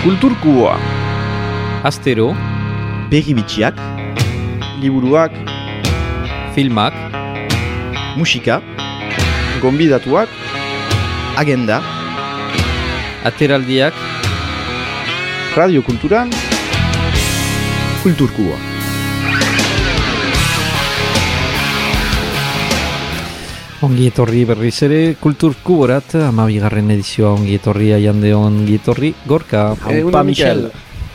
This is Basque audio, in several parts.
Kulturkuboa. Astero, berri bitxiak, Liburuak, filmak, musika, gonbidatuak, agenda, ateraldiak, radio kulturan, Kulturkuboa. ongi etorri berriz ere Kulturkuborat, 12. edizioa ongi etorri, aiande ongi etorri, Gorka. Haupa, Michel.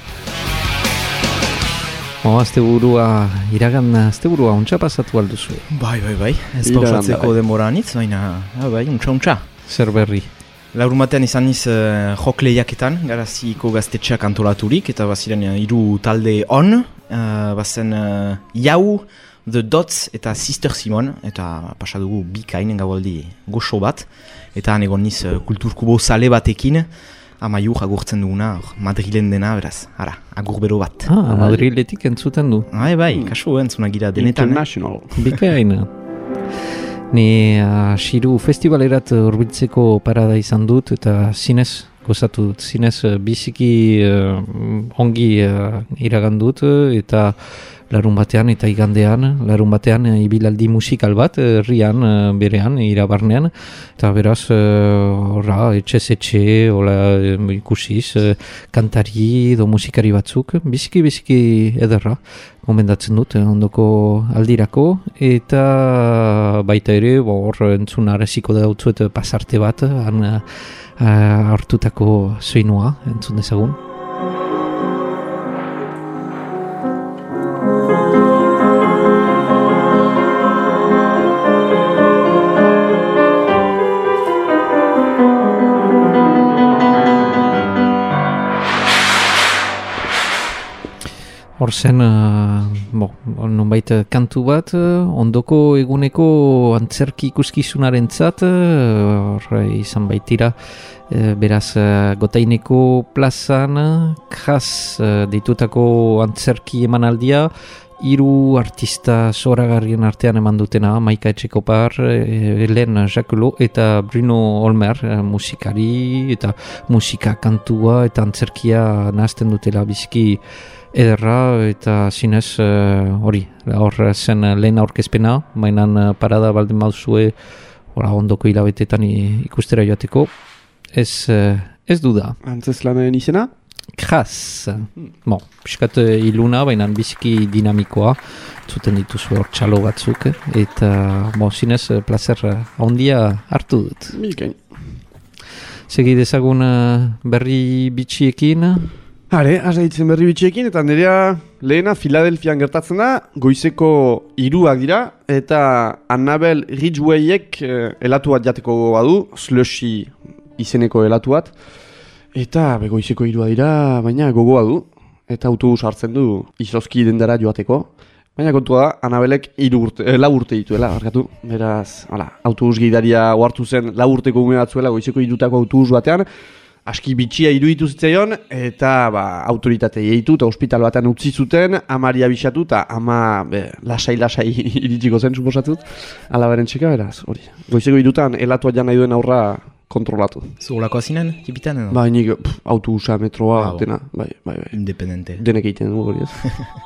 Asteburua, iragan asteburua ontsa pasatu alduzu. Bai, ez pausatzeko demora anitz, baina, untxa. Zer berri? Laurumatean izan niz jok lehiaketan, Garaziko gaztetxeak antolaturik, eta baziren hiru talde on, bazen Jau, The Dots eta Sister Simon, eta pasadugu bikain gaualdi goxo bat, eta han egon niz Kulturkubo zale batekin, amaiur agurtzen duguna, Madrilen dena, beraz, agur bero bat. Madriletik entzuten du. Bai, kaso entzuna gira denetan. International. Bikaina. Ni Xiru festibalerat urbiltzeko parada izan dut, eta zinez gozatu dut, zinez biziki ongi iragan dut, eta larun batean eta igandean, larun batean ibilaldi musikal bat, herrian, berean, irabarnean, eta beraz, etxe, ikusiz, kantari edo musikari batzuk, biziki ederra, gomendatzen dut, ondoko aldirako, eta baita ere, hor entzun areziko dautzuet pasarte bat, han hartutako soinua, entzun dezagun. Hor zen, nonbait kantu bat, ondoko eguneko antzerki ikuskizunaren zat, izan baitira, beraz, Gotaineko plazan, kras deitutako antzerki emanaldia, 3 artista zoragarrien artean eman dutena, Maika Etxekopar, Helen Jakulo eta Bruno Olmer, musikari eta musika kantua eta antzerkia nahazten dutela biziki ederra, eta zinez hor zen lehen aurkezpena, mainan parada baldin bauzue ondoko hilabetetan ikustera joateko, ez duda. Antzeslanaren izena? Kras. Piskat iluna, baina biziki dinamikoa, zuten dituzu hor txalo batzuk, eta zinez placer handia hartu dut. Mikain. Segi dezagun berri bitxiekin. Azaitzen berri bitxiekin, eta nerea lehena Filadelfian gertatzen da, goizeko 3 dira, eta Annabel Ridgwayek elatu bat jateko gogoa du, Slushy izeneko elatu bat, eta goizeko 3 dira, baina gogoa du, eta autobus hartzen du izozki dendara joateko, baina kontua da, Annabelek 4 urte dituela, barkatu, beraz, autobus gidaria ohartu zen 4 urteko ume batzuela goizeko 3 autobus batean, aski bitxia iruditu zitzaion, eta autoritatei eitu eta ospital batean utzi zuten, amari abisatu, eta ama lasai iritsiko zen, suposatut, alabaren txeka, beraz, hori. Goizeko 3 elatua jan nahi duen aurra kontrolatu. Zugulako azinen, tipitan edo? Nik autobusa, metroa, dena, bai. Independente. Denek egiten dugu, hori ez.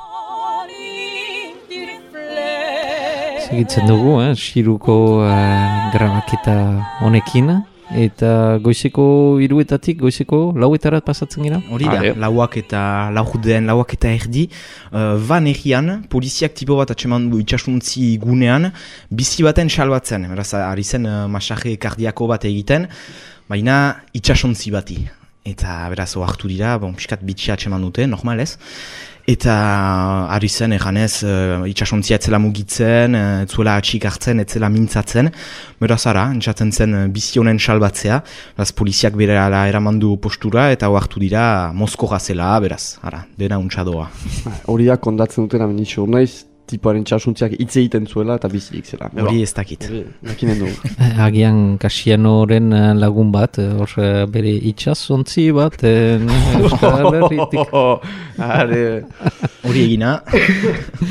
Segitzen dugu, Xiruko grabaketa honekin, eta goizeko 3-etatik, goizeko 4-etarat pasatzen gira? Hori da, lauak eta erdi. Van egian, poliziak tipo bat atseman du itxasuntzi gunean, bizi baten salbatzen. Beraz, ari zen masaje kardiako bat egiten, baina itxasuntzi bati. Eta beraz, oartu dira, piskat bitxia atseman dute, normalez. Eta ari zen, eganez, itxasontzia etzela mugitzen, etzuela atxik hartzen, etzela mintzatzen. Beraz, entzaten zen bizionen salbatzea. Beraz, poliziak bere eramandu postura, eta oartu dira Moskoga zela, beraz, dena untxadoa. Hori da, kondatzen dutena menitxo, naiz, tipoaren txasuntziak hitz egiten zuela eta bizirik zela. Hori ez dakit. Dakinen dugu. Agian Kasianoren lagun bat, hor bere itxasontzi bat, Euskal Herritik. Hori egina.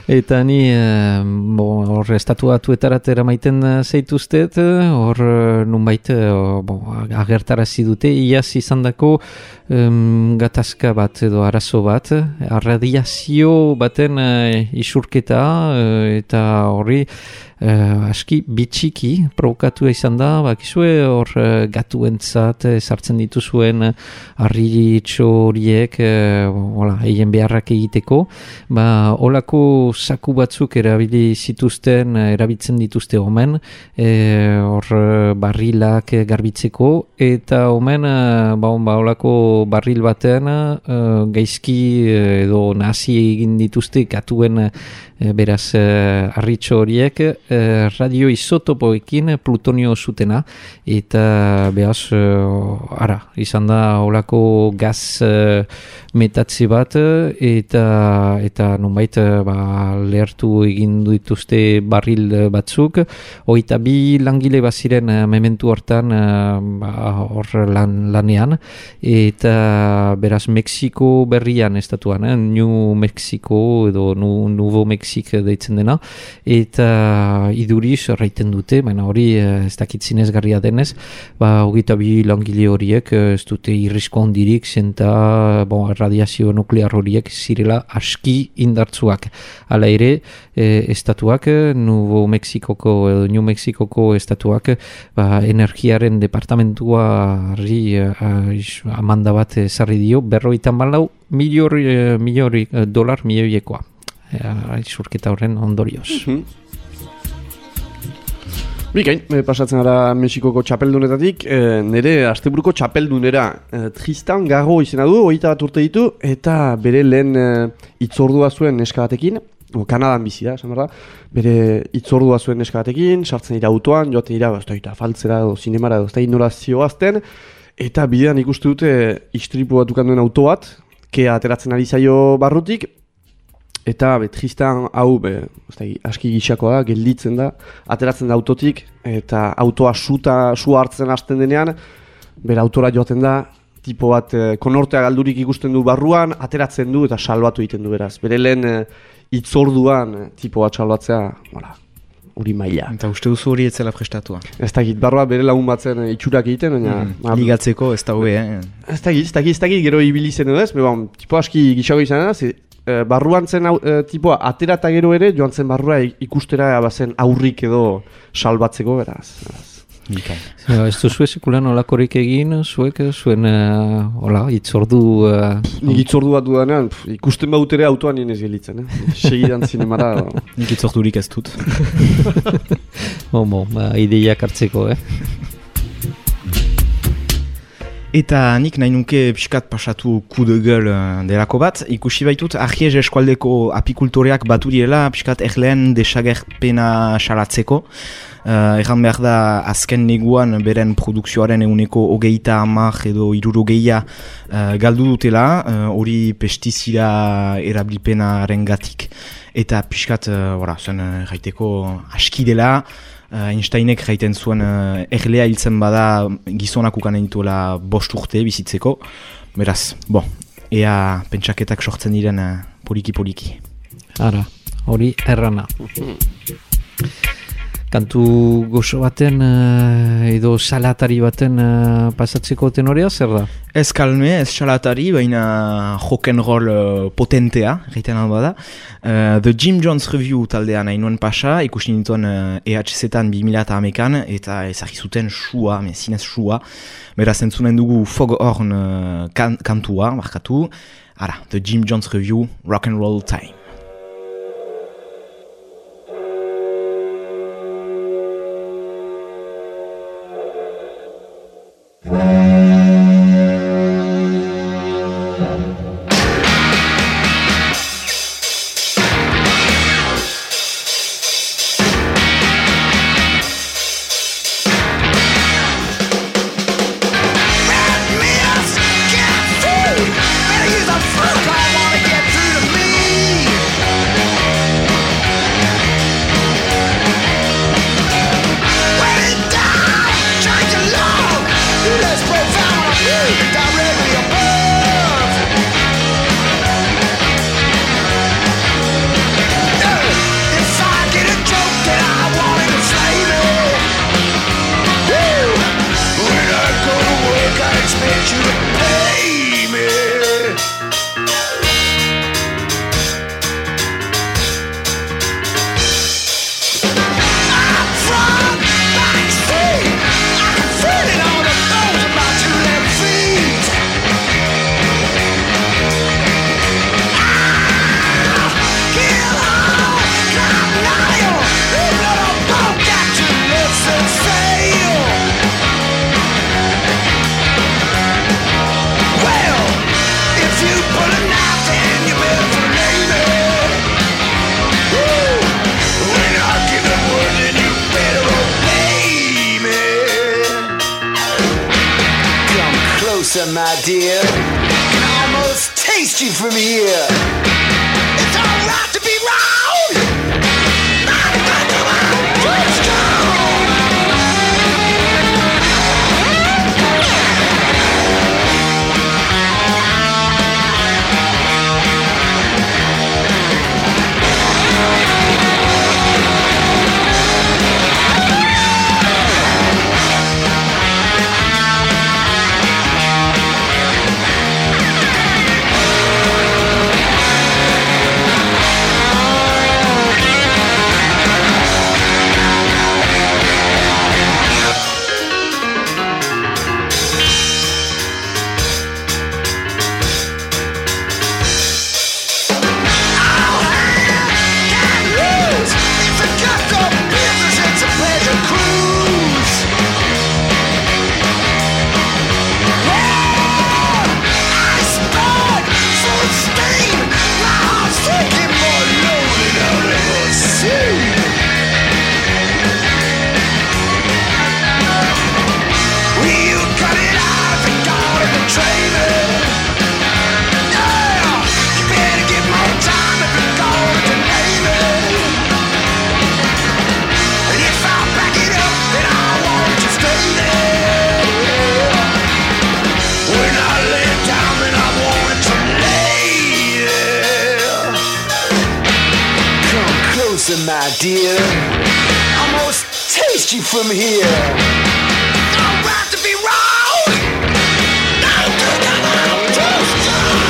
Eta ni, hor estatuatuetarat eramaiten zeituztet, hor nunbait agertarazi dute, iaz izandako gatazka bat edo arazo bat, arradiazio baten isurketa, eta horri aski bitxiki provokatu izan da, bakizue hor gatuentzat sartzen dituzuen harritxo horiek, eien beharrak egiteko, olako saku batzuk erabiltzen dituzte omen, hor barrilak garbitzeko, eta omen olako barril baten gaizki edo nazi egin dituzte gatuen beraz harritxo horiek radioisotopoekin plutonio zutena, eta behaz izan da olako gaz metatze bat, eta nonbait lehertu egin dituzte barril batzuk, 22 langile baziren mementu hortan hor lanean, eta beraz Mexiko berrian estatuan, New Mexico edo Nuevo Mexik deitzen dena, eta iduriz erraiten dute, baina hori ez dakit zinezgarria denez, 22 langile horiek ez dute irrisko handirik, zenta radiazio nuklear horiek zirela aski indartzuak. Hala ere, estatuak, New Mexikoko estatuak, energiaren departamentuari amanda bat ezarri dio, 54 milioi dolar milioiekoa. Isurketa horren ondorioz. Bikain, pasatzen gara Mexikoko txapeldunetatik, nire asteburuko txapeldunera Tristan Garro izena du, 21 urte ditu, eta bere lehen hitzordua zuen neska batekin, Kanadan bizi da, esan behar da, bere hitzordua zuen neska batekin, sartzen dira autoan, joaten dira, faltzera edo zinemara edo nola zioazten, eta bidean ikustu dute istripu bat duen auto bat, kea ateratzen ari zaio barrutik, eta Tristan hau aski gixakoa da, gelditzen da, ateratzen da autotik, eta autoa sua hartzen hasten denean, bere autora joaten da, tipo bat konortea galdurik ikusten du barruan, ateratzen du eta salbatu egiten du beraz. Bere lehen hitzorduan tipo bat salbatzea, hori maila. Eta uste duzu hori etzela prestatua? Ez dakit, barroa bere lagun batzen itxurak egiten, baina... Ligatzeko ez da hobe, Ez dakit, gero ibili zen edo ez, tipo aski gixako izan da, barruan zen tipoa atera eta gero ere joan zen barrua ikustera bazen aurrik edo salbatzeko beraz. Ez duzu ezikulan olakorik egin, zuen itzordu... Nik itzordu bat dudanean, ikusten baut ere autoan nien ez gelitzen, segidan zinemara. Nik itzordurik ez dut. Ideiak hartzeko, Eta nik nahi nuke pixkat pasatu coup de gueule delako bat, ikusi baitut Argiez eskualdeko apikultoreak batu direla pixkat erleen desagerpena salatzeko. Erran behar da azken neguan beren produkzioaren eguneko 30 edo 60 galdu dutela, hori pestizida erabilpenaren gatik. Eta pixkat, zen gaiteko aski dela, Einsteinek jaiten zuen erlea hiltzen bada gizonak ukanen dituela 5 urte bizitzeko. Beraz, ea pentsaketak sortzen diren poliki-poliki. Ara, hori errana. Kantu gozo baten edo salatari baten pasatzeko tenorea, zer da? Ez kalme, ez salatari, baina rock'n'roll potentea, gaiten hau bada. The Jim Jones Review taldean nahi nuen pasa, ikusi nintuen EHZ-an 2011an, eta ezagizuten sua, zinez sua. Beraz entzunen dugu Foghorn kantua, markatu. Ara, The Jim Jones Review, Rock'n'Roll Time. closer, my dear. I can almost taste you from here. It's alright to be wrong. Not but too strong. My dear, almost taste you from here. It's alright to be wrong. Don't do that, too strong.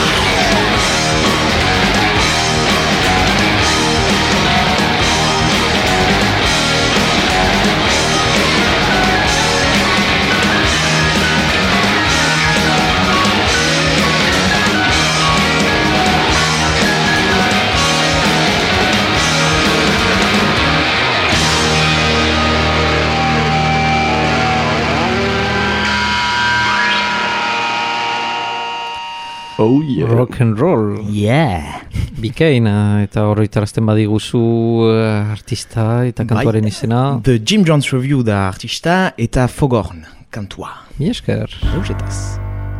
Oh yeah. Rock and roll. Yeah. Bikain, eta horretarazten badiguzu artista eta kantuaren izena. The Jim Jones Review da artista eta Foghorn kantua. Mi esker. Eusetaz.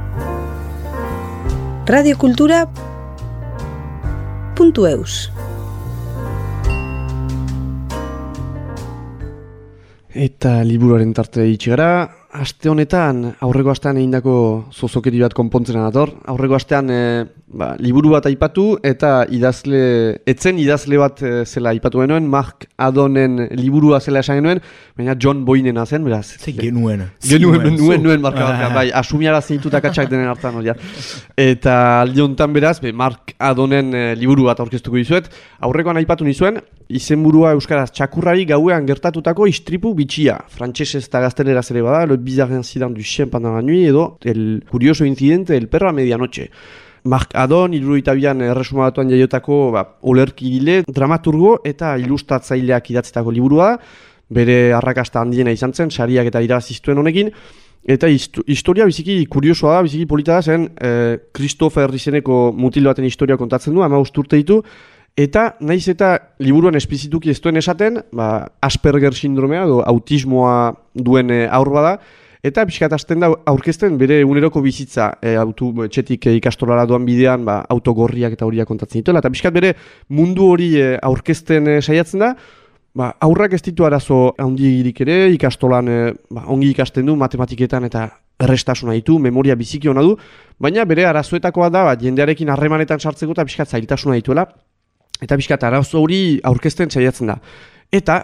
Radiokultura.eus Eta liburuaren tarte itxi gara. Aste honetan, aurreko astean egindako zozokeri bat konpontzena dator. Aurreko astean liburu bat aipatu eta etzen idazle bat zela aipatu genuen, Mark Adonen liburua zela esan genuen, baina John Boynena zen, beraz. Genuen marka bat, bai, asumiara zintuta katxak denen hartan hori. Eta aldi honetan beraz, Mark Adonen liburu bat aurkeztuko dizuet. Aurrekoan aipatu nizuen, izenburua euskaraz txakurrari gauean gertatutako istripu bitxia. Frantsesez eta gazteleraz ere bada, Le bizarre incident du chien pendant la nuit edo El curioso incidente del perro a medianoche. Mark Adon, 72an erresuma batuan jaiotako olerkigile, dramaturgo eta ilustratzaileak idatzitako liburua da. Bere arrakasta handiena izan zen, sariak eta irabaziztuen honekin. Eta historia biziki kuriosoa da, biziki polita da zen, Christopher izeneko mutil baten historia kontatzen du, 15 urte ditu. Eta naiz eta liburuan esplizituki ez duen esaten, Asperger sindromea edo autismoa duen aur bada, eta pixkat hasten da aurkezten bere eguneroko bizitza, etxetik ikastolara doan bidean autogorriak eta horiak kontatzen dituela, eta pixkat bere mundu hori aurkezten saiatzen da, aurrak ez ditu arazo handirik ere, ikastolan ongi ikasten du, matematiketan eta errestasuna ditu, memoria biziki ona du, baina bere arazoetakoa da, jendearekin harremanetan sartzeko eta pixkat zailtasuna dituela, eta pixkat arazo hori aurkezten saiatzen da. Eta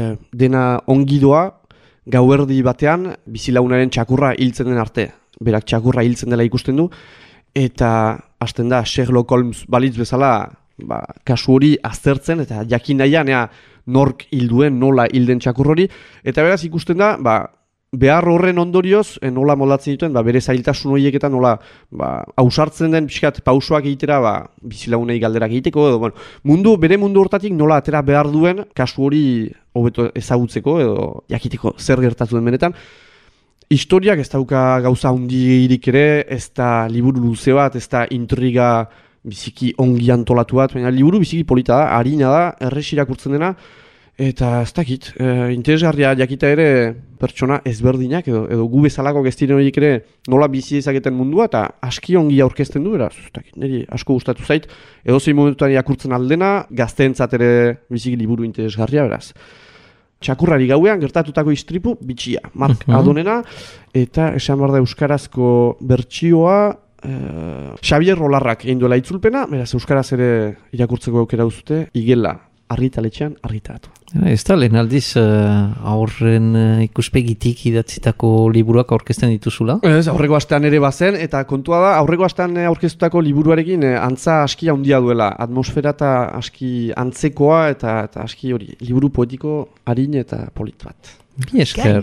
dena ongi doa, gauerdi batean, bizilagunaren txakurra hiltzen den arte. Berak txakurra hiltzen dela ikusten du, eta hasten da Sherlock Holmes balitz bezala, kasu hori aztertzen, eta jakin nahian, nork hilduen, nola hilden txakur hori, eta beraz ikusten da, behar horren ondorioz, nola moldatzen dituen, bere zailtasun horieketan nola ausartzen den pixkat pausoak egitera, bizilagunei galderak egiteko, edo, bere mundu hortatik nola atera behar duen, kasu hori hobeto ezagutzeko, edo jakiteko zer gertatu den benetan. Historiak ez dauka gauza handirik ere, ez da liburu luze bat, ez da intriga biziki ongi antolatu bat, baina liburu biziki polita da, harina da, erres irakurtzen dena, Eta ez dakit, interesgarria jakita ere pertsona ezberdinak edo gu bezalako gestiren horiek ere nola bizi ezaketen mundua eta aski ongi aurkezten du, beraz, ez dakit, niri asko gustatu zait, edozein momentutan irakurtzen aldena, gazteentzat ere biziki liburu interesgarria, beraz. Txakurrari gauean gertatutako istripu bitxia, Mark Adonena, eta esan behar da euskarazko bertsioa, Xavier Rolarrak egin duela itzulpena, beraz euskaraz ere irakurtzeko aukera duzute, igela. Argitaletxean argitaratu. Ez da, lehen aldiz aurren ikuspegitik idatzitako liburuak aurkezten dituzula? Ez, aurreko astean ere bazen, eta kontua da, aurreko astean aurkeztutako liburuarekin antza aski handia duela, atmosfera eta aski antzekoa, eta aski hori, liburu poetiko harin eta polit bat. Bi esker.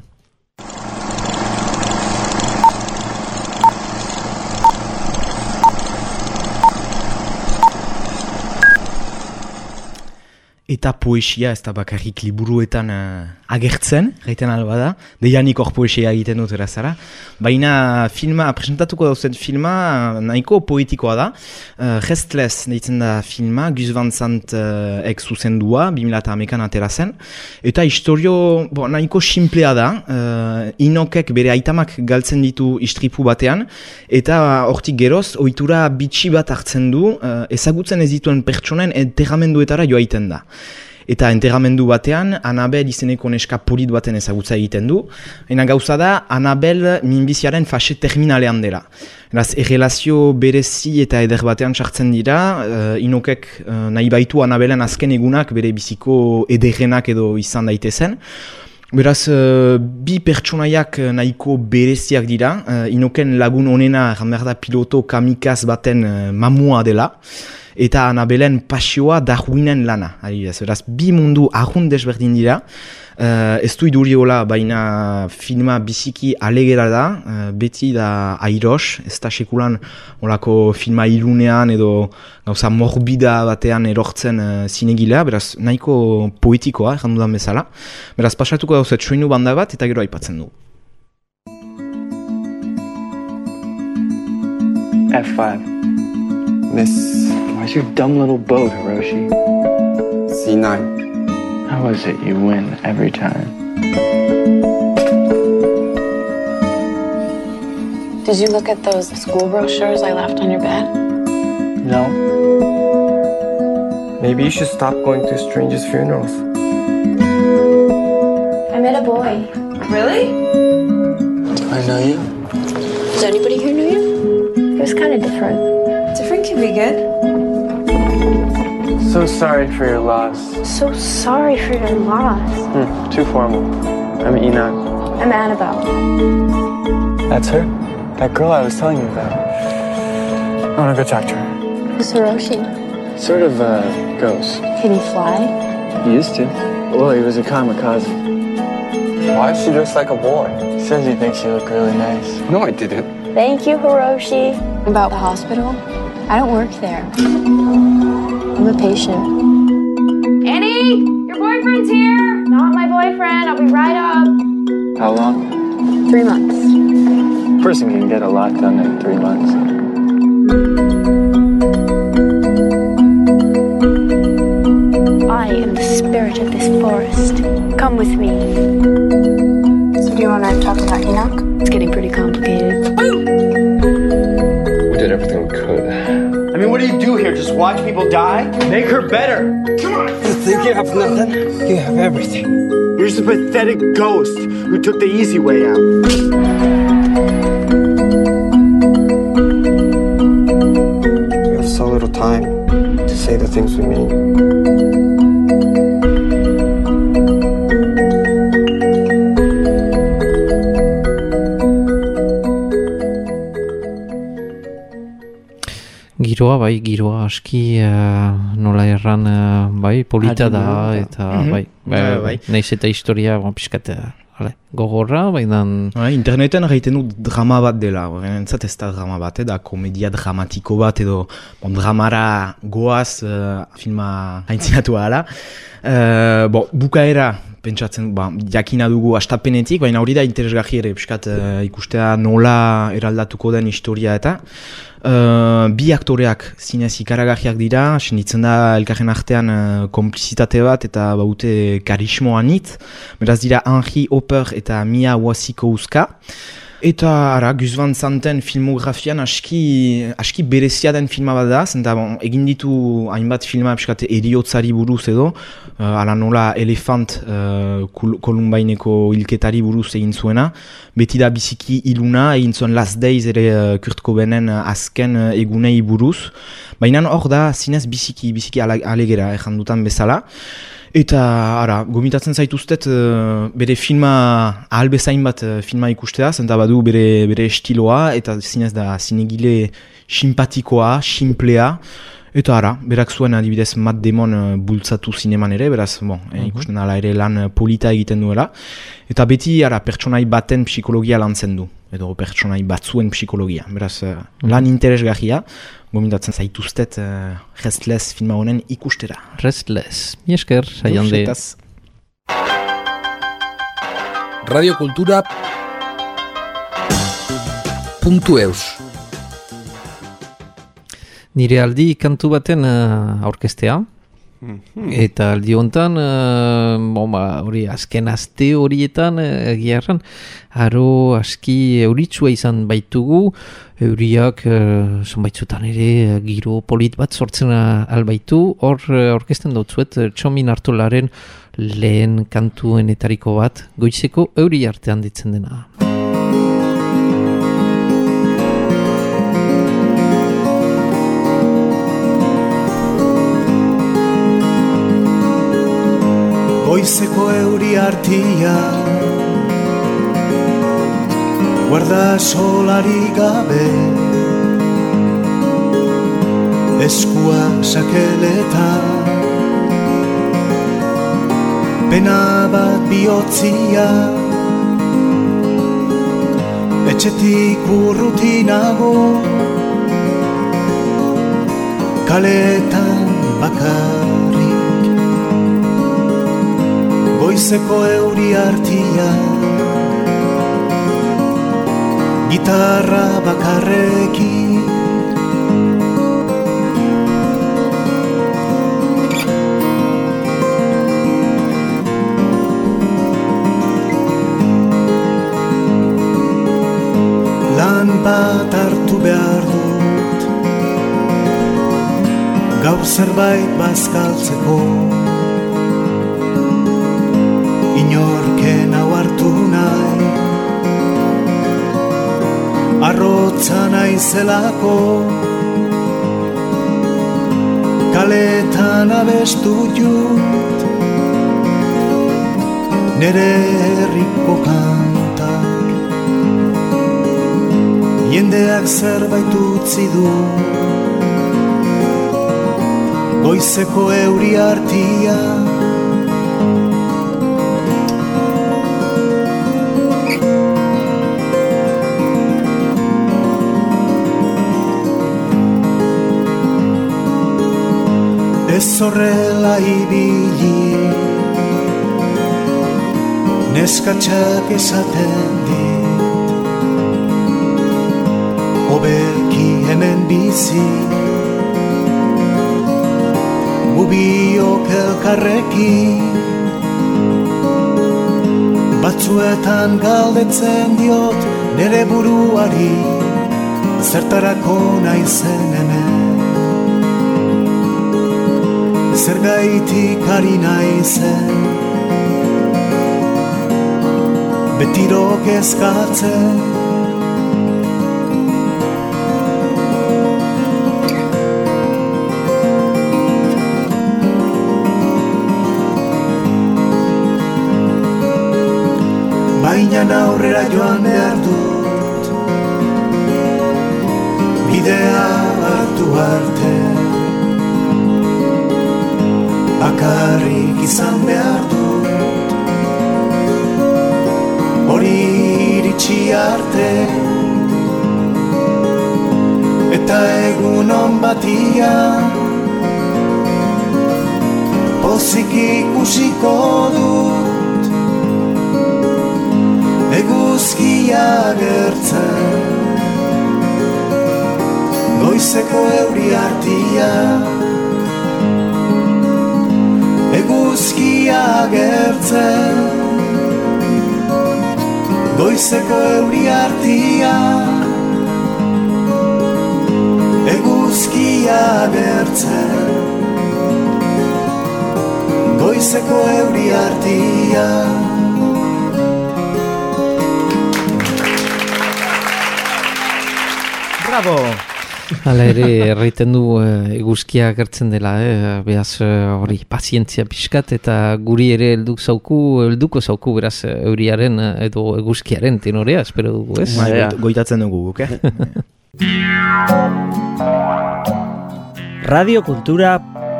Eta poesia ez da bakarrik liburuetan agertzen, gaiten alba da, deianik hor poesia egiten dut erazara. Baina presentatuko dauzen filma nahiko poetikoa da. Restless deitzen da filma, Gus Van Sant ek zuzendua, 2008an atera zen. Eta historio nahiko simplea da, Inokek bere aitamak galtzen ditu istripu batean, eta hortik geroz, ohitura bitxi bat hartzen du, ezagutzen ez dituen pertsonen enterramenduetara joaiten da. Eta enterramendu batean, Annabel izeneko neska polit baten ezagutza egiten du. Baina gauza da, Annabel minbiziaren fase terminalean dela. Eraz, errelazio berezi eta eder batean sartzen dira, Inokek nahi baitu Annabelen azken egunak bere biziko ederrenak edo izan daitezen. Beraz, bi pertsonaiak nahiko bereziak dira, Inoken lagun onena, da piloto kamikaz baten mamua dela, eta Annabelen pasioa Darwinen lana. Beraz, bi mundu ahun desberdin dira, ez du iduriola, baina filma biziki alegera da, beti da airos, ez da sekulan olako filma ilunean edo gauza morbida batean erortzen zinegilea, beraz nahiko poetikoa, errandudan bezala. Beraz pasatuko dauzet soinu banda bat eta gero aipatzen du. F5. Miss, why's your dumb little boat, Hiroshi? C9. How is it you win every time? Did you look at those school brochures I left on your bed? No. Maybe you should stop going to strangers' funerals. I met a boy. Really? Do I know you? Does anybody here know you? He was kind of different. Different can be good. So sorry for your loss. So sorry for your loss. Too formal. I'm Enoch. I'm Annabelle. That's her? That girl I was telling you about. I want to go talk to her. Who's Hiroshi? Sort of a ghost. Can he fly? He used to. Well, he was a kamikaze. Why is she dressed like a boy? He says he thinks you look really nice. No, I didn't. Thank you, Hiroshi. About the hospital? I don't work there. I'm a patient. Annie! Your boyfriend's here! Not my boyfriend. I'll be right up. How long? 3 months. A person can get a lot done in 3 months. I am the spirit of this forest. Come with me. So do you want to talk about Enoch? It's getting pretty complicated. We did everything we could. I mean, what do you do here? Just watch people die? Make her better. Come on. You think you have nothing? You have everything. You're just a pathetic ghost who took the easy way out. We have so little time to say the things we mean. Giroa aski nola erran polita da eta naiz eta historia pixkat gogorra, baina... Interneten gaiten du drama bat dela, entzat ez da drama bat, da komedia dramatiko bat edo dramara goaz filma haintzinatu ala. Bukaera pentsatzen, jakina dugu astapenetik, baina hori da interesgarri ere, piskat ikustea nola eraldatuko den historia eta. Bi aktoreak zinez ikaragarriak dira, senditzen da elkarren artean konplizitate bat eta baute karismo anitz, beraz dira Henri Hopper eta Mia Wasikowska. Eta ara, Gus Van Santen filmografian aski berezia den filma bat da, zenta egin ditu hainbat filma epskate eriotzari buruz edo, ala nola Elefant Kolumbaineko hilketari buruz egin zuena, beti da biziki iluna, egin zuen Last Days ere Kurt Cobenen azken egunei buruz, baina hor da zinez biziki alegera errandutan bezala. Eta, ara, gomitatzen zaituztet bere filma, ahal bezain bat filma ikustea, zenta badu bere estiloa, eta zinez da zinegile simpatikoa, simplea, eta ara, berak zuen adibidez Matt Damon bultzatu zineman ere, beraz, ikusten ala ere lan polita egiten duela, eta beti, ara, pertsonai baten psikologia lantzen du, edo pertsonai batzuen psikologia, beraz, lan interesgarria, gomitatzen zaituztet Restless filma honen ikustera. Restless. Mi esker, saiande. Radio Kultura .eus Nire aldi kantu baten aurkestea. Eta aldi hontan, hori azken aste horietan, egiarran, aro aski euritsua izan baitugu, euriak zonbaitzutan ere giro polit bat sortzen albaitu, hor orkesten dautzuet Txomin Artolaren lehen kantuenetariko bat, goizeko euri artean ditzen dena. Goizeko euri artia guarda solari gabe eskua sakeleta pena bat bihotzia etxetik urrutinago kaletan bakarrik goizeko euri artia gitarra bakarrekin lan bat hartu behar dut gaur zerbait bazkaltzeko inorken hau hartu nahi arrotza naizelako kaletan abestu jut nere herriko kantak jendeak zerbait utzi du goizeko euri artia ez horrela ibili neskatxak esaten dit hobeki hemen bizi gubiok elkarrekin batzuetan galdetzen diot nere buruari zertarako naizen hemen zergaitik ari naizen betiro kezkatzen baina aurrera joan behar dut bidea hartu arte bakarrik izan behar dut hori iritsi arte eta egun on batia pozik ikusiko dut eguzkia agertzen, goizeko euri artia. Eguzkia agertzen, goizeko euri artia. Eguzkia agertzen, goizeko euri artia. Bravo! Hala ere, erraiten du eguzkia agertzen dela, beraz hori pazientzia pixkat, eta guri ere helduko zauku beraz euriaren edo eguzkiaren tenorea, espero dugu, ez? Goitatzen dugu guk, Radio Kultura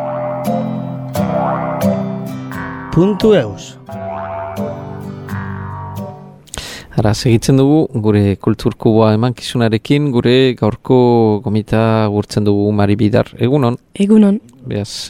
.eus. Ara, segitzen dugu, gure kulturkuboa emankizunarekin, gure gaurko gomita gurtzen dugu Mari Bidar. Egunon? Egunon. Beaz,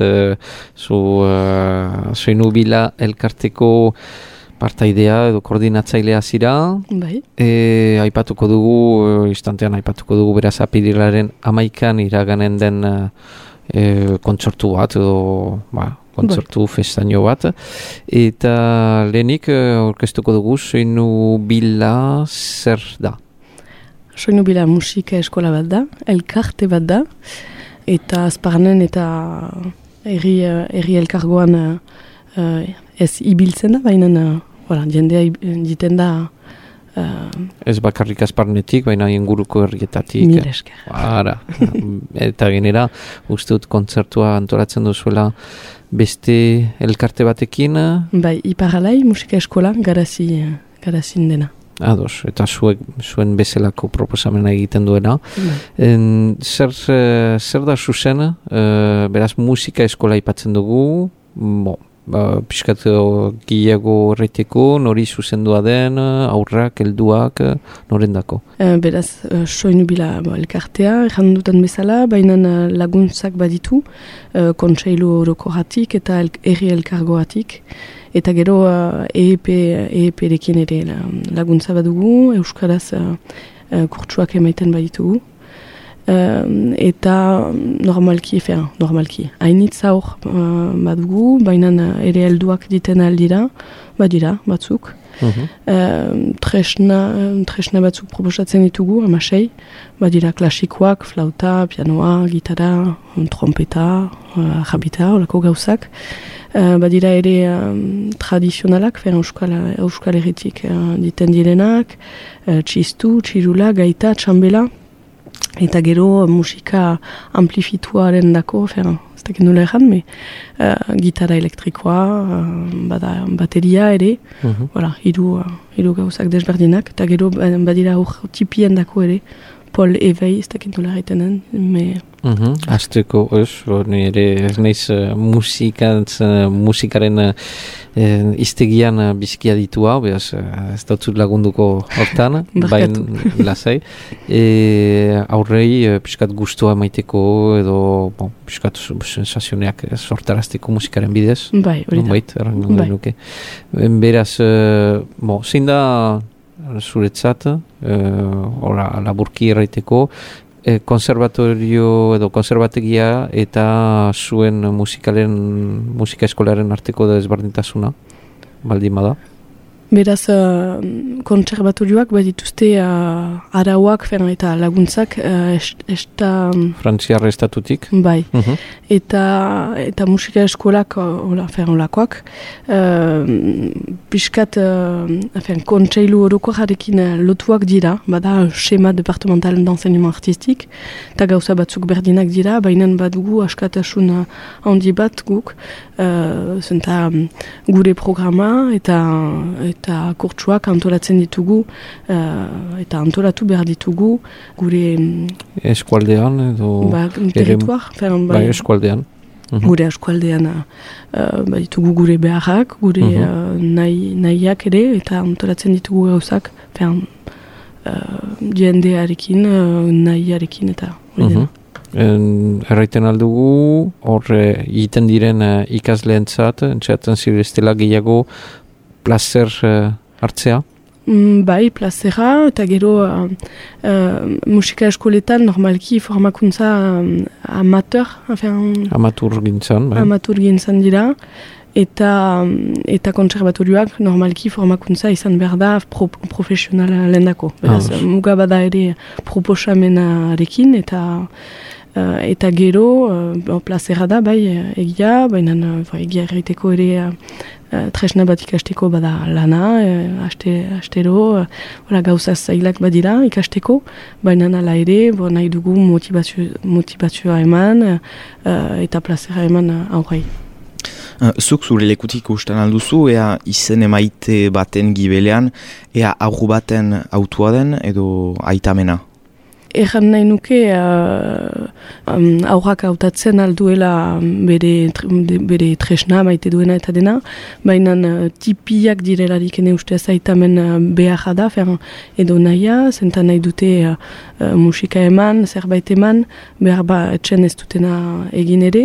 Soinu Bila elkarteko partaidea edo koordinatzailea zira. Bai. Aipatuko dugu, instantean aipatuko dugu, beraz apirilaren 11 iraganen den kontzertu bat edo, kontzertu festaino bat, eta lehenik orkestuko dugu Soinu Bila zer da? Soinu Bila musika eskola bat da, elkarte bat da, eta azparnen eta herri elkargoan ez ibiltzen da, baina jendea jiten da ez bakarrik azparnetik, baina inguruko herrietatik. Mil esker. Eta genera, uste dut kontzertua antolatzen duzuela beste elkarte batekin? Bai, Iparalai musika eskola garazin dena. Ados, eta zuen bezalako proposamena egiten duena. Zer da zuzen, beraz musika eskola aipatzen dugu, piskat gehiago horreteko, nori zuzendua den, aurrak, helduak, norendako? Beraz, Soinu Bila elkartea, erran dutan bezala, baina laguntzak baditu, kontseilu orokorratik eta herri elkargoatik, eta gero EEP-rekin ere laguntza badugu, euskaraz kurtsuak emaiten baditugu. Eta normalki, hainitz aur badugu, baina ere helduak diten aldira, badira batzuk. Tresna batzuk proposatzen ditugu, amasei, badira klasikoak, flauta, pianoa, gitara, trompeta, jabita, olako gauzak. Badira ere tradizionalak, euskal herritik diten direnak, txistu, txirula, gaita, txambela, eta gero musika amplifituaren dako, ez dakit nola erran, gitara elektrikoa, bateria ere, hiru gauzak desberdinak, eta gero badira hor tipien dako ere, Paul Evei, ez dakit nola erraitenen, Azteko, nire ez naiz musikaren iztegian bizkia ditua, beaz ez dautzut lagunduko hortan, bain lasai. Aurrei piskat gustua maiteko edo piskat sensazioneak sortarazteko musikaren bidez. Bai, hori da. Beraz, zein da zuretzat, laburki erraiteko, konservatorio edo konservategia eta zuen musika eskolaren arteko desberdintasuna, baldin bada? Beraz, kontserbatorioak badituzte arauak eta laguntzak Frantziar estatutik. Bai, eta musika eskolak olakoak piskat kontseilu orokorrarekin lotuak dira, bada schema departemental d'enseignement artistik, eta gauza batzuk berdinak dira, baina badugu askatasun handi bat guk, zenta gure programa eta kurtsuak antolatzen ditugu eta antolatu behar ditugu gure eskualdean edo territuar eskualdean gure eskualdean ditugu gure beharrak, gure nahiak ere, eta antolatzen ditugu gauzak jendearekin, nahiarekin eta hori dena. Erraiten aldugu, horre egiten diren ikasleentzat, entzaten zireztela gehiago plazer hartzea? Bai, plazera, eta gero musika eskoletan normalki formakuntza amateur gintzan dira, eta kontserbatorioak normalki formakuntza izan behar da profesionala lehendako. Beraz, muga bada ere proposamenarekin, eta gero plazera da, bai, egia, baina egia erraiteko ere tresna bat ikasteko bada lana, astero, gauza zailak badira ikasteko, baina ala ere, nahi dugu motivazioa eman, eta plazera eman aurrei. Zuk zure lekutik usten alduzu, ea izen emaite baten gibelean, ea aurru baten autua den edo aitamena? Erran nahi nuke aurrak hautatzen alduela bere tresna maite duena eta dena, baina tipiak direlarik ene ustez aitamen behar da, edo nahia, zenta nahi dute musika eman, zerbait eman, behar ba etxen ez dutena egin ere,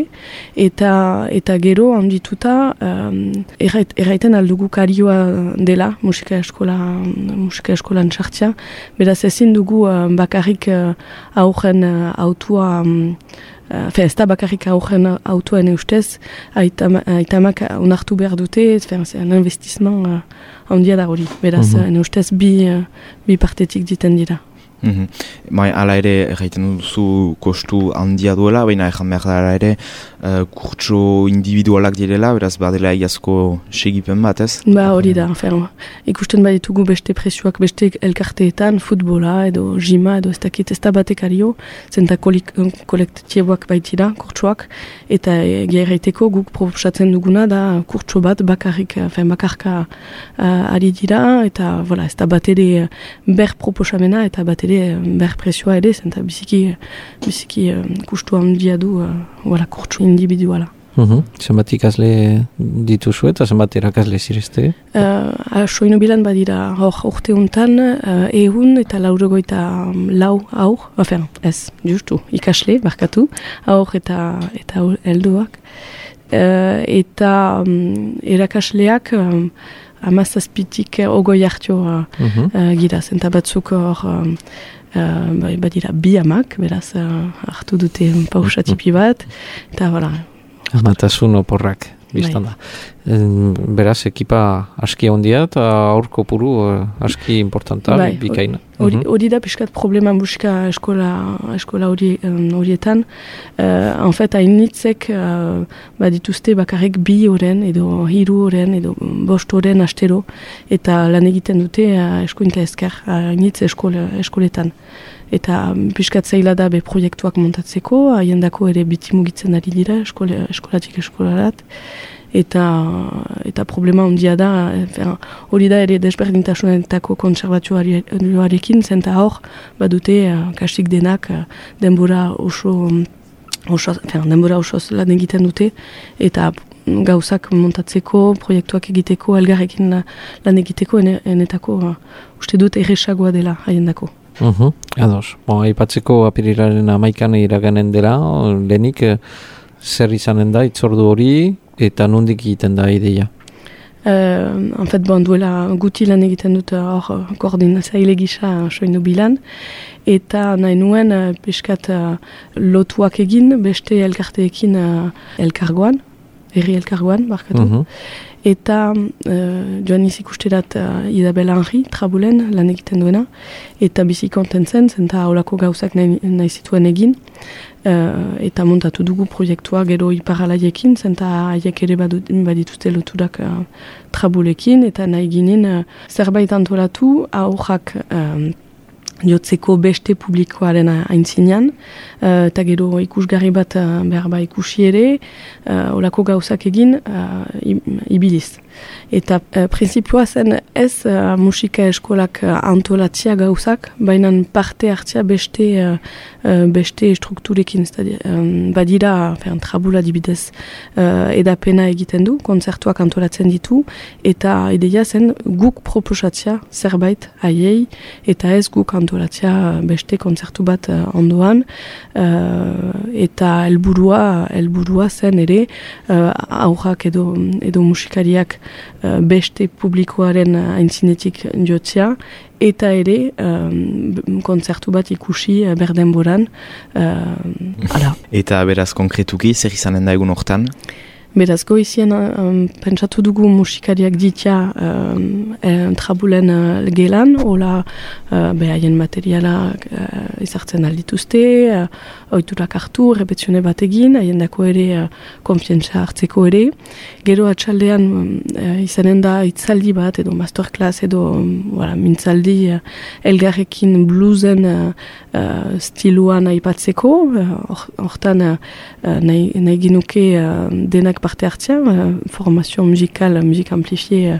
eta gero handituta erraiten aldugu karioa dela musika eskolan txartzia, beraz ezin dugu bakarrik aurren autua, ez da bakarrik aurren autuan ustez, aitamak onartu behar dute, un investissement handia da hori, beraz, ustez bi partetik diten dira. Hala ere, erraiten duzu kostu handia duela, baina ezan behar dara ere kurtso individualak direla, beraz badela iazko segipen bat, ez? Hori da, ikusten baditugu beste presioak, beste elkarteetan, futbola edo jima edo ez dakit ez da batekario, zenta kolektitiboak baitira, kurtsoak, eta erraiteko guk proposatzen duguna da kurtso bat bakarka ari dira, eta ez da bat ere ber proposamena eta bat ere ber presioa ere, zenta biziki kustu handia du kurtsu individuala. Zenbat ikasle dituzu eta zenbat erakasle zirezte? Soinu bilan badira urte untan 100 eta 94 aur, justu, ikasle, barkatu, aur eta helduak. Eta erakasleak 17tik 20 hartio gira, zenta batzuk hor badira 2 amak, beraz hartu dute pausatipi bat, eta Amatasun oporrak, biztan da. Beraz, ekipa aski ondia eta aurko puru aski importanta, bikaina. Hori da piskat problema musika eskola horietan. En fait, hainitzek badituzte bakarrik 2 oren, edo 3 oren, edo 5 oren astero, eta lan egiten dute eskuinta ezker, hainitz eskoletan. Eta piskat zaila da proiektuak montatzeko, haiendako ere biti mugitzen ari dira, eskolatik eskolarat, eta problema ondia da, hori da ere desberdintasunetako kontserbatioarekin, zenta hor, badute kasik denak denbora osoz lan egiten dute, eta gauzak montatzeko, proiektuak egiteko, elgarrekin lan egiteko, enetako uste dut erresagoa dela haiendako. Ados, aipatzeko apirilaren 11 iraganen dela, lehenik zer izanen da itzordu hori eta nondik egiten da ideia? En fait, duela guti lan egiten dut hor koordinatzaile gisa soinu bilan, eta nahi nuen piskat lotuak egin beste elkarteekin elkargoan, herri elkargoan, barkatu. Eta joan izi ikusterat Isabel Henry, Trabulen, lan egiten duena, eta bizi kontentzen, zenta holako gauzak nahi zituen egin, eta montatu dugu proiektua gero iparalaiekin, zenta haiek ere badituzte loturak Trabulekin, eta nahi ginen zerbait antolatu, aurrak jotzeko beste publikoaren aintzinean, eta gero ikusgarri bat behar ikusi ere, olako gauzak egin ibiliz. Eta prinsipioa zen ez musika eskolak antolatzia gauzak, baina parte hartzia beste strukturekin. Badira, Trabula dibidez edapena egiten du, kontzertuak antolatzen ditu, eta ideia zen guk proposatzia zerbait haiei, eta ez guk antolatzia beste kontzertu bat ondoan, eta helburua zen ere aurrak edo musikariak beste publikoaren aintzinetik jotzea, eta ere kontzertu bat ikusi berdenboran. Eta beraz konkretuki, zer izanen da egun hortan? Beraz, goizien pentsatu dugu musikariak ditia trabulen gelan, hola haien materiala izartzen aldituzte, oiturak hartu, repetizione bat egin, haien dako ere konfiantza hartzeko ere. Gero atxaldean izanen da itzaldi bat, edo masterclass, edo mintzaldi elgarrekin bluesen stiluan aipatzeko, hortan nahi ginuke denak parte hartzea, formazio musikal, musik amplifié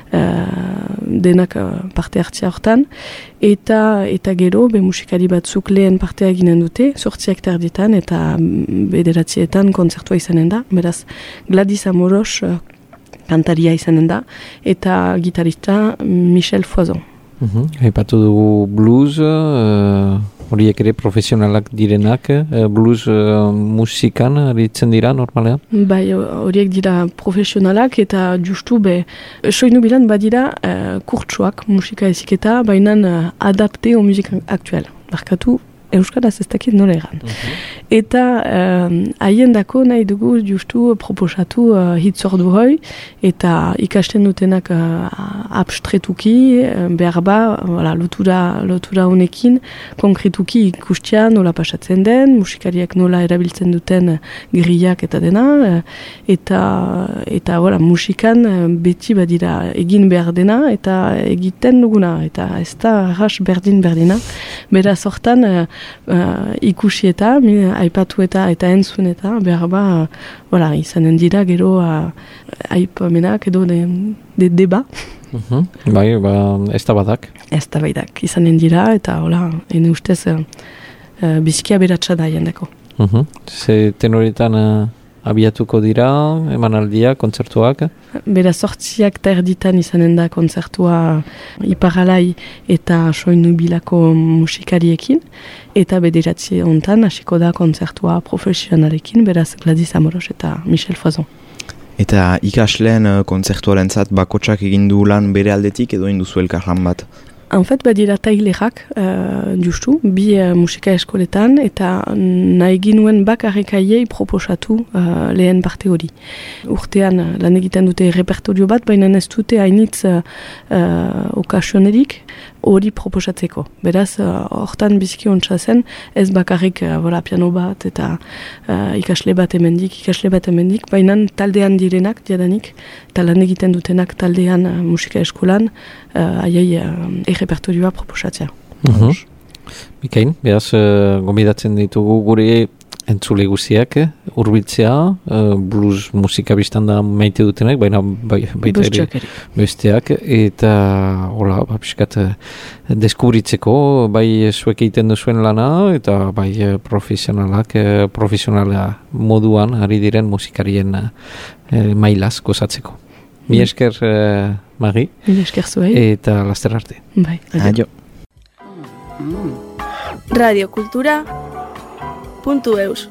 denak parte hartzea hortan, eta gero, musikari batzuk lehen partea eginen dute, 8:00 eta 9:00 kontzertua izanen da, beraz Gladys Amoros kantaria izanen da, eta gitarista Michel Foison. Aipatu dugu blues, horiek ere profesionalak direnak, blues musikan aritzen dira normalean? Bai, horiek dira profesionalak eta justu soinu bilan badira kurtsuak musika eziketa, baina adapte o musika aktuel. Barkatu, euskaraz ez dakit nola egan. Eta haien dako nahi dugu justu proposatu hitzordu hoi, eta ikasten dutenak abstretuki, behar lotura honekin, konkretuki ikustia nola pasatzen den, musikariak nola erabiltzen duten grillak eta dena, eta musikan beti badira egin behar dena, eta egiten duguna, eta ez da arras berdina. Beraz hortan, ikusi eta aipatu eta entzun eta behar izanen dira gero aipamenak edo de deba. Bai, ez da badak. Ez da baidak izanen dira eta ene ustez bizkia beratxa da jendeko. Ze tenoretan abiatuko dira, emanaldia, kontzertuak? Beraz 8:00 izanen da kontzertua Iparalai eta soinu bilako musikariekin, eta 9:00 hontan hasiko da kontzertua profesionalekin, beraz Gladys Amoros eta Michel Foison. Eta ikasleen kontzertuarentzat bakotsak egin du lan bere aldetik edo induzu elkarlan bat? En fait, badira tailerak, justu, bi musika eskoletan, eta nahi ginuen bakarrik aiei proposatu lehen parte hori. Urtean lan egiten dute repertorio bat, baina ez dute hainitz okasionerik hori proposatzeko. Beraz, hortan biziki ontsa zen, ez bakarrik piano bat eta ikasle bat emendik, baina taldean direnak, diadanik, eta lan egiten dutenak taldean musika eskolan, aiei repertorioa proposatzea. Mikain, beraz, gomidatzen ditugu gure entzule guziak, hurbiltzea, blues musika biztan da maite dutenak, baina baita ere besteak, eta piskat deskubritzeko, bai zuek egiten duzuen lana, eta bai profesionala moduan ari diren musikarien mailaz gozatzeko. Mi esker, Mari. Mi esker zuei. Eta laster arte. Bai. Adio. Radio Kultura.eus.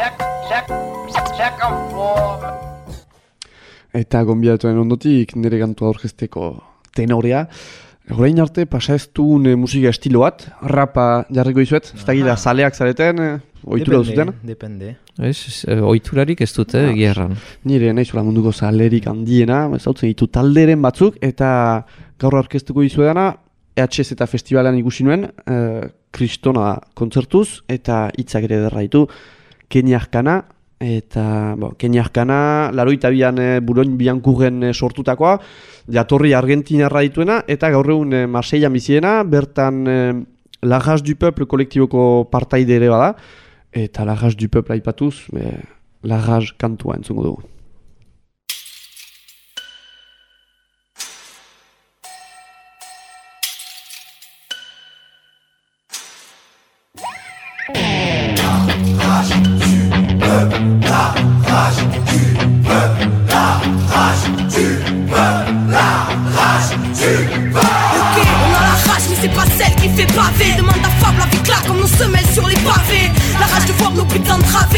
Eta gonbidatuen ondotik nire kantua aurkezteko tenorea. Horein arte pasa ez duen musika estilo bat, rapa jarriko izuet, ez da zaleak zareten, ohitura duzuten? Depende. Ohiturarik ez dute gierran. Nire nahizuela munduko zalerik handiena, zautzen ditu talderen batzuk, eta gaur aurkeztuko izuedana, EHZ eta festivalan ikusi nuen, Kristona kontzertuz, eta hitzak ere derra ditu, Keniarkana, eta Keniarkana, laroita bian Buloin Biankurren sortutakoa, jatorri argentinarra dituena, eta gaur egun Marseillan biziena, bertan La Rage du Peuple kolektiboko partaide ere bada, eta La Rage du Peuple aipatuz, La Rage kantua entzungo dugu. C'est pas celle qui fait pavé. Demande à Fable avec là comme nos semelles sur les pavés. La rage de voir nos putains de travées, de vivre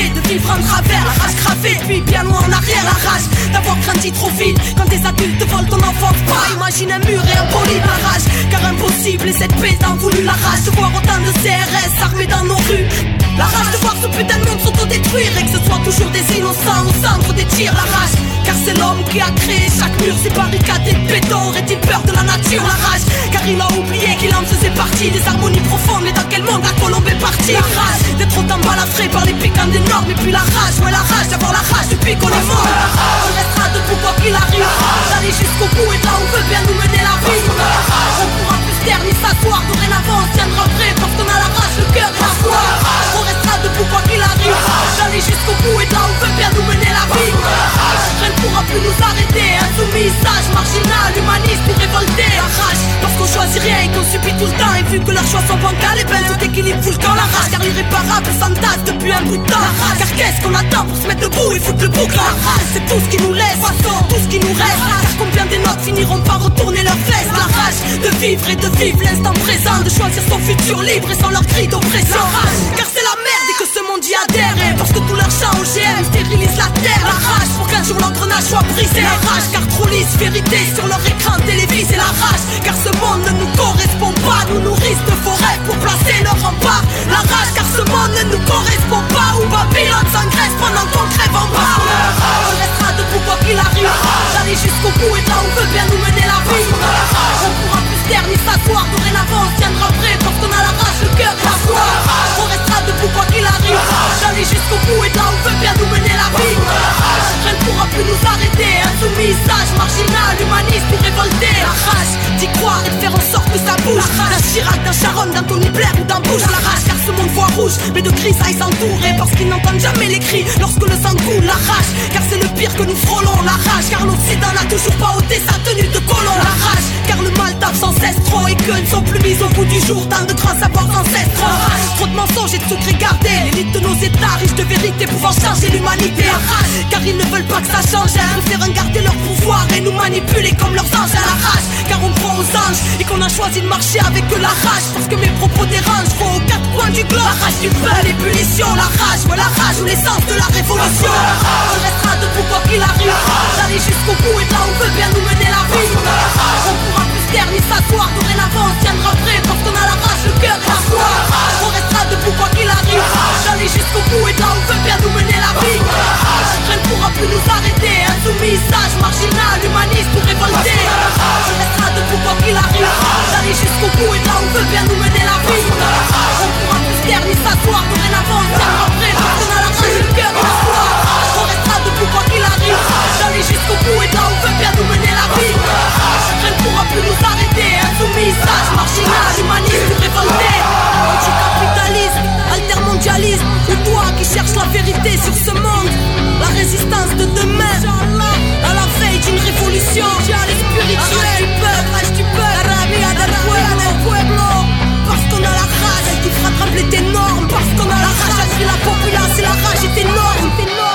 vivre en travers, la rage gravée, puis bien loin en arrière, la rage d'avoir grandi trop vite. Quand des adultes volent ton enfance, pas imagine un mur et un poli de la rage. Car impossible et cette paix t'en voulu, la rage de voir autant de CRS armés dans nos rues. La rage de voir ce putain de monde s'autodétruire et que ce soit toujours des innocents au centre des tirs, la rage. Car c'est l'homme qui a créé chaque mur, ces barricades et de béton. Aurait-il peur de la nature, la rage? Car il a oublié qu'il en faisait partie des harmonies profondes. Mais dans quel monde la colombe est partie? La rage d'être autant balafré par les piquants des normes. Et puis la rage, ouais la rage d'avoir la rage depuis qu'on est mort. On restera debout quoi qu'il arrive, d'aller jusqu'au bout et de là on veut bien nous mener la vie. On pourra plus se taire ni s'asseoir, dorénavant on tiendra prêt parce qu'on a la rage, le cœur et la foi. On restera debout quoi qu'il arrive, d'aller jusqu'au bout et de là on veut bien nous mener la vie. Rien ne pourra plus nous arrêter, insoumis, sage, marginal, humaniste ou révolté. La rage, parce qu'on choisit rien et qu'on subit tout le temps. Et vu que leurs choix sont bancals, et ben tout équilibre fout le camp. La rage, car l'irréparable s'entasse depuis un bout de temps. La rage, car qu'est-ce qu'on attend pour se mettre debout et foutre le bouc? La rage, c'est tout ce qui nous laisse, tout ce qui nous reste. Car combien des nôtres finiront par retourner leurs fesses? La rage, de vivre et de vivre l'instant présent, de choisir son futur libre et sans leur cri d'oppression. Car c'est la merde et que ce monde y adhère. Et parce que tous leurs chants OGM stérilisent la terre. La rage, pour qu'un jour l'engrenage soit brisé. La rage, car trop lisse vérité sur leur écran télévisé. La rage, car ce monde ne nous correspond pas. Nous nourrissent de faux rêves pour placer leur rempart. La rage, car ce monde ne nous correspond pas. Où Babylone s'engraisse pendant qu'on crève en bas. On restera debout quoi qu'il arrive, d'aller jusqu'au bout et de là on veut bien nous mener la vie. On pourra plus se taire ni s'asseoir, dorénavant on tiendra prêt parce qu'on a la rage, le cœur et la foi. On restera debout quoi qu'il arrive, d'aller jusqu'au bout et de là on veut bien nous mener la vie. Rien ne pourra plus nous arrêter, insoumis, sage, marginal, humaniste ou révolté. La rage d'y croire et de faire en sorte que ça bouge. D'un Chirac, d'un Sharon, d'un Tony Blair ou d'un Bush. La rage car ce monde voit rouge, mais de grisailles s'entourer parce qu'ils n'entendent jamais les cris lorsque le sang coule. La rage car c'est le pire que nous frôlons. La rage car l'Occident n'a toujours pas ôté sa tenue de colon. La rage car le mal tape sans cesse trop et que ne sont plus mis au bout du jour tant de grands savoirs ancestraux. Trop de mensonges et de secrets gardés, l'élite de nos états riches de vérité pouvant changer l'humanité. La rage car ils ne veulent pas que ça change, ils préfèrent garder leur pouvoir et nous manipuler comme leurs anges. À la rage car on croit aux anges et qu'on a choisi de marcher avec eux. La rage parce que mes propos dérangent, faut aux quatre coins du globe. La rage du peuple, l'ébullition, la rage, ouais la rage ou l'essence de la révolution. On restera debout quoi qu'il arrive, d'aller jusqu'au bout et de là on veut bien nous mener la vie. On pourra plus se taire ni s'asseoir, dorénavant on tiendra prêt parce qu'on a la rage, le cœur et la foi. On restera debout quoi qu'il arrive, d'aller jusqu'au bout et de là on veut bien nous mener la vie. Rien ne pourra plus nous arrêter, insoumis, sage, marginal, humaniste ou révolté. On restera debout quoi qu'il arrive, d'aller jusqu'au bout et de là on veut bien nous mener la vie. On pourra plus se taire ni s'asseoir, dorénavant on tiendra prêt parce qu'on a la rage, le cœur et la foi. On restera debout quoi qu'il arrive, d'aller jusqu'au bout et de là on veut bien nous mener la vie. Rien ne pourra plus nous arrêter, insoumis, sage, marginal, humaniste ou révolté. Anticapitaliste, altermondialiste, ou toi qui cherches la vérité sur ce monde. La résistance de demain, à la veille d'une révolution spirituelle. Rage du peuple, la rabia del pueblo. Parce qu'on a la rage qui fera trembler tes normes. Parce qu'on a la rage, a la populace et la rage est énorme.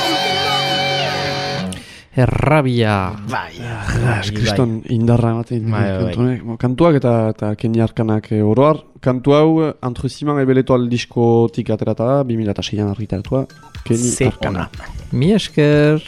Errabia. Bai, kriston indarra ematen kantuak eta keniarkanak oroar. Kantu hau Antruziman ebeleto aldiskotik aterata da, 2006an argitaratua. Keniarkana. Mi esker.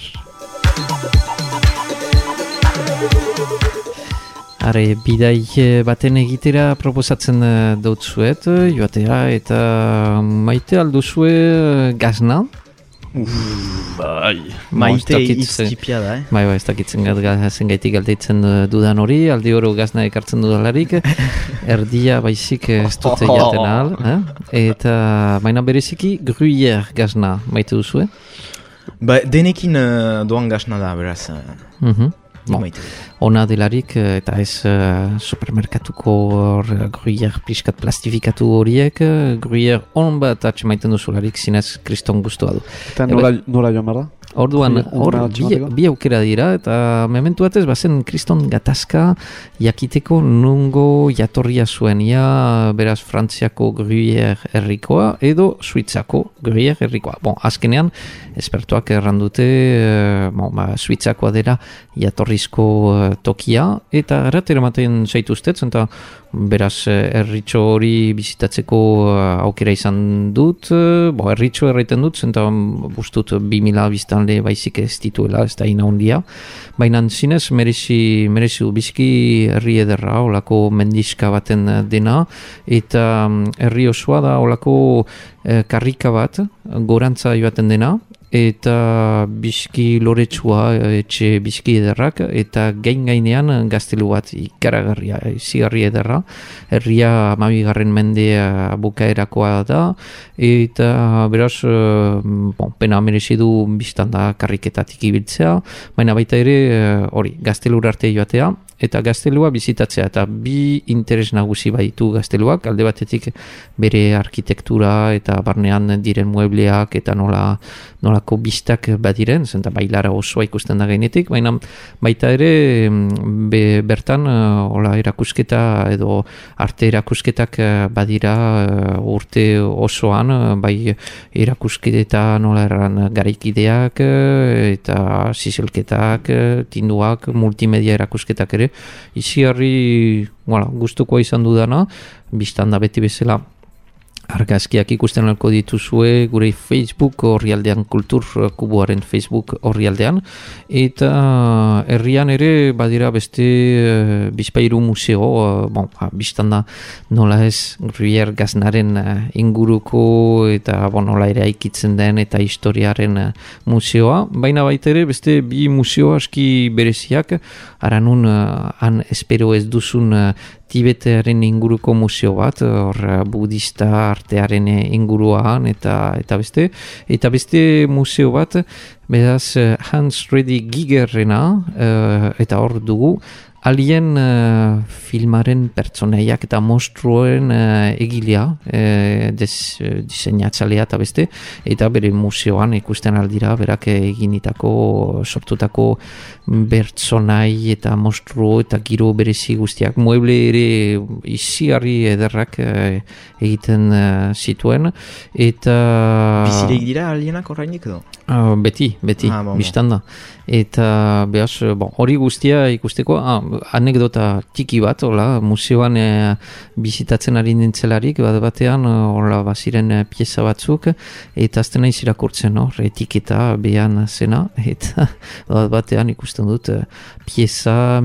Are, bidai baten egitera proposatzen dutzuet, joatera, eta maite alduzue gazna. Bai. Maite iztipia da, Bai, ez dakitzen gaitik galdetzen dudan hori, aldi oro gazna ekartzen dudalarik, erdia baizik ez dute jaten ahal, eta baina bereziki gruyère gazna maite duzue? Ba, denekin doan gazna da, beraz. Bon, ona delarik eta ez supermerkatuko gruyère pixkat plastifikatu horiek, gruyère on bat atxemaiten duzularik zinez kriston guztua du. Eta nora joan behar da? Orduan, hor bi aukera dira, eta mementu batez bazen kriston gatazka jakiteko nungo jatorria zuen, beraz Frantziako gruyère herrikoa edo Suitzako gruyère herrikoa. Bon, azkenean, espertuak errandute Suitzakoa dela jatorrizko tokia, eta eratera ematen zaituztet, eta beraz erritxo hori bizitatzeko aukera izan dut, erritxo erraiten dut, eta bustut 2000 biztanle baizik ez dituela, ez da ina hondia, baina zinez merezu biziki herri ederra, olako mendiska baten dena, eta herri osoa da olako karrika bat, gorantza joaten dena, eta bizki loretsua, etxe bizki ederrak, eta gainean gaztelu bat ikaragarria, zigarri ederra. Herria 12. mendea bukaerakoa da, eta beraz, pena merezi du biztan da karriketatik ibiltzea, baina baita ere, hori, gaztelur arte joatea, eta gaztelua bizitatzea, eta bi interes nagusi baditu gazteluak, alde batetik bere arkitektura eta barnean diren muebleak eta nolako biztak badiren, zenta bailara osoa ikusten da gainetik, baina baita ere bertan erakusketa edo arte erakusketak badira urte osoan, bai erakusketa nola erran garaikideak eta zizelketak, tinduak, multimedia erakusketak ere, izigarri gustukoa izan dudana, biztan da beti bezala argazkiak ikusten alko dituzue gure Facebook orrialdean, kultur kubuaren Facebook orrialdean, eta herrian ere badira beste bizpairu museo, biztan da nola ez Rivier Gaznaren inguruko eta nola ere aikitzen den eta historiaren museoa, baina baita ere beste bi museo aski bereziak, aranun han espero ez duzun Tibetearen inguruko museo bat, hor budista artearen inguruan eta beste museo bat, beraz Hans Ruedi Gigerrena, eta hor dugu Alien filmaren pertsonaiak eta monstruoen egilea, diseinatzailea eta beste, eta bere museoan ikusten aldira berak eginitako sortutako pertsonai eta monstruo eta giro berezi guztiak, mueble ere izigarri ederrak egiten zituen, eta bizileik dira alienak orrainik edo? Beti, biztan da. Eta behaz, hori guztia ikusteko, anekdota tiki bat, museoan bizitatzen ari nintzelarik, batean, baziren pieza batzuk, eta azten naiz irakurtzen, etiketa behan zena, eta batean ikusten dut pieza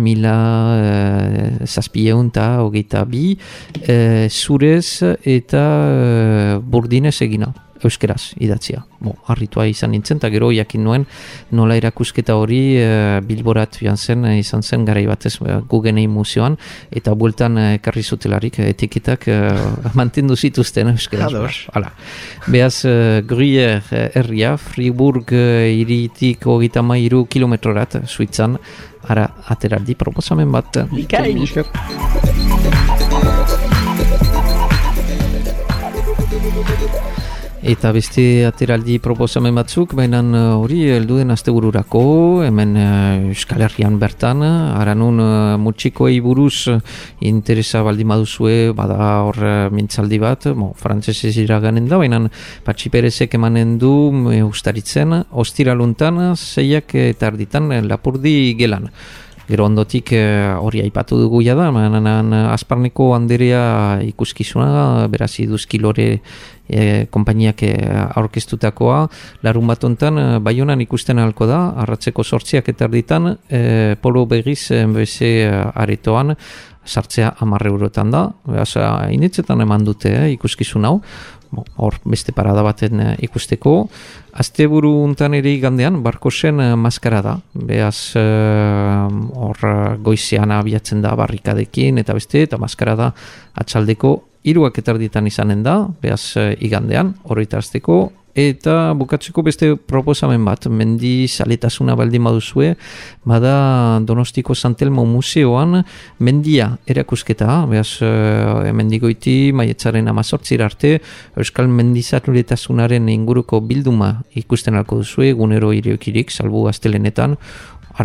1722, zurez eta burdinez egina. Euskeraz idatzia. Harritua izan nintzen, eta gero jakin nuen nola erakusketa hori Bilborat izan zen garai batez Guggenheim museoan, eta bueltan ekarri zutelarik etiketak mantendu zituzten euskeraz. Beaz, Gruyère herria, Fribourg iritik 33 kilometrorat Suitzan, ara ateraldi proposamen bat. Eta beste ateraldi proposamen batzuk, baina hori helduen astebururako, hemen Euskal Herrian bertan, aranun mutxikoei buruz interesa baldin baduzue, bada hor mintzaldi bat, frantzesez iraganen da, baina Patxi Perezek emanen du ustaritzen, ostiraluntan, 6 eta erditan Lapurdi gelan. Gero ondotik hori aipatu dugu jada, Asparneko Anderea ikuskizuna, beraz iduzkilore konpainiak aurkeztutakoa, larun bat ontan Baionan ikusten ahalko da, arratzeko 8 eta erditan, Polo Begiz MBC aretoan, sartzea 10 eurotan da, beraz initzetan eman dute ikuskizun hau, hor beste parada baten ikusteko. Asteburu untan ere igandean Barkosen maskara da, beaz hor goizean abiatzen da barrikadekin eta beste, eta maskara da atxaldeko 3 eta erditan izanen da, beaz igandean horretarazteko. Eta bukatzeko beste proposamen bat, mendi zaletasuna baldin baduzue, bada Donostiko Santelmo museoan mendia erakusketa, behaz mendigoiti maietzaren 18 arte, Euskal mendizaletasunaren inguruko bilduma ikusten alko duzue, egunero iriokirik, salbu astelenetan,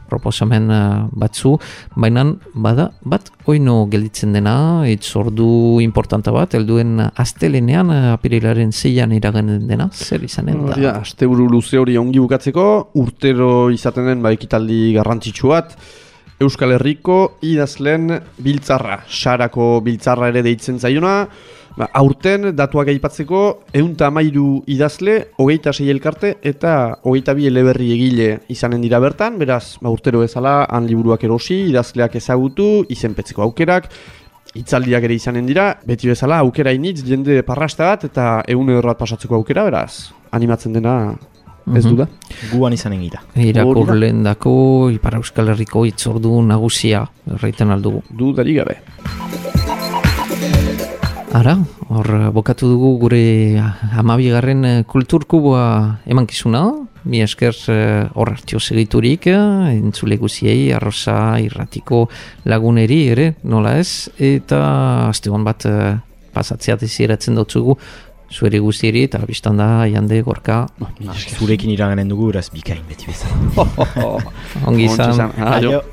proposamen batzu, baina bada bat oino gelditzen dena, itzordu importanta bat, helduen astelenean apirilaren 6an iraganen dena, zer izanen da? Ja, asteburu luze hori ongi bukatzeko, urtero izaten den ekitaldi garrantzitsu bat, Euskal Herriko idazleen biltzarra, Sarako biltzarra ere deitzen zaiona. Aurten datuak aipatzeko 113 idazle, 26 elkarte eta 22 eleberri egile izanen dira bertan, beraz, urtero bezala han liburuak erosi, idazleak ezagutu, izenpetzeko aukerak, hitzaldiak ere izanen dira, beti bezala aukera initz, jende parrasta bat eta 100 bat pasatzeko aukera, beraz, animatzen dena ez du da. Guan izanen gira. Irakurleen dako, Ipar Euskal Herriko itzordu nagusia, erraiten aldugu. Dudarik gabe. Ara, hor bokatu dugu gure 12. kulturkuboa emankizuna, mi esker hor hartio segiturik, entzule guziei, Arrosa irratiko laguneri ere, nola ez, eta asteon bat pasatzea desiratzen dutzugu, zueri guztieri eta biztan da Jande Gorka. Zurekin iraganen dugu, eraz bikain beti bezala. Ongi izan. Aio.